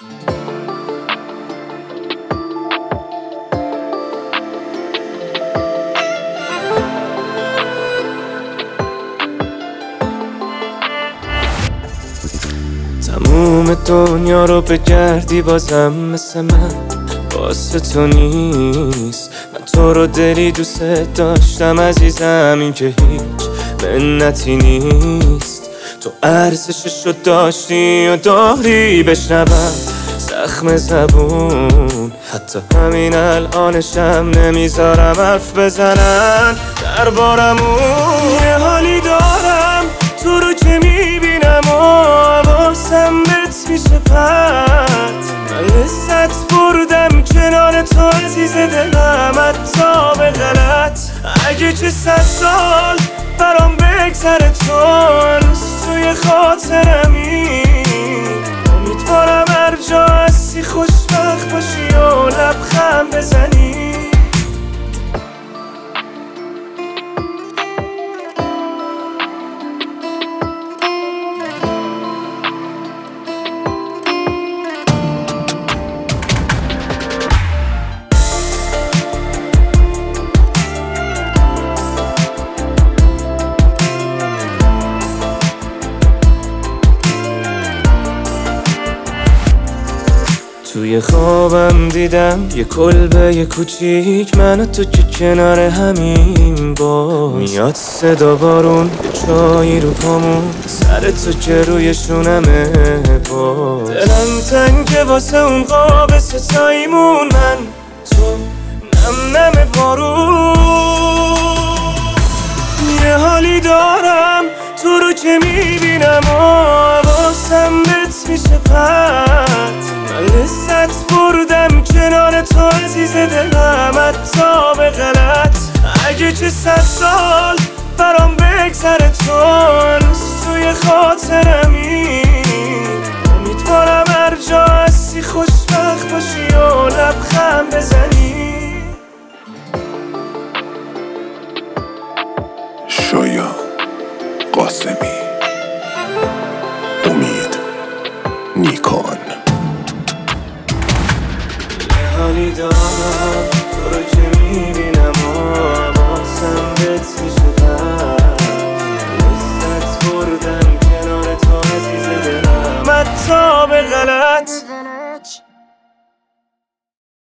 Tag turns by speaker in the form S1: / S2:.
S1: تموم دنیا رو بگردی بازم مثل من واسه تو نیست. من تو رو دلی دوست داشتم عزیزم، این که هیچ منتی نیست. تو ارزشش رو داشتی و داری، بشنوم زخم زبون. حتی همین الانشم نمیذارم حرف بزنن دربارمون. یه حالی دارم تو رو که میبینم و حواسم بهت میشه پرت. من لذت بردم کنار تو عزیز دلم، حتی به غلط. اگه چه 100 سال برام بگذره تو هنوز توی خاطرمی. امیدوارم هر جا هستی خوشبخت باشی و لبخند بزنی. توی خوابم دیدم یه کلبه یه کوچیک، من و تو که کنار همین باز. میاد صدا بارون یه چایی رو پامون، سر تو که روی شونمه باز. دلم تنگه واسه اون قاب ستاییمون، من تو نم نم بارون. یه حالی دارم تو رو که میبینم و حواسم بهت میشه پرت. من لذت بردم کنار تو عزیز دلم، حتی به غلط. اگه چه 100 سال برام بگذره تو هنوز توی خاطرمی. امیدوارم هر جا هستی خوشبخت باشی و لبخند بزنی.
S2: شایان قاسمی.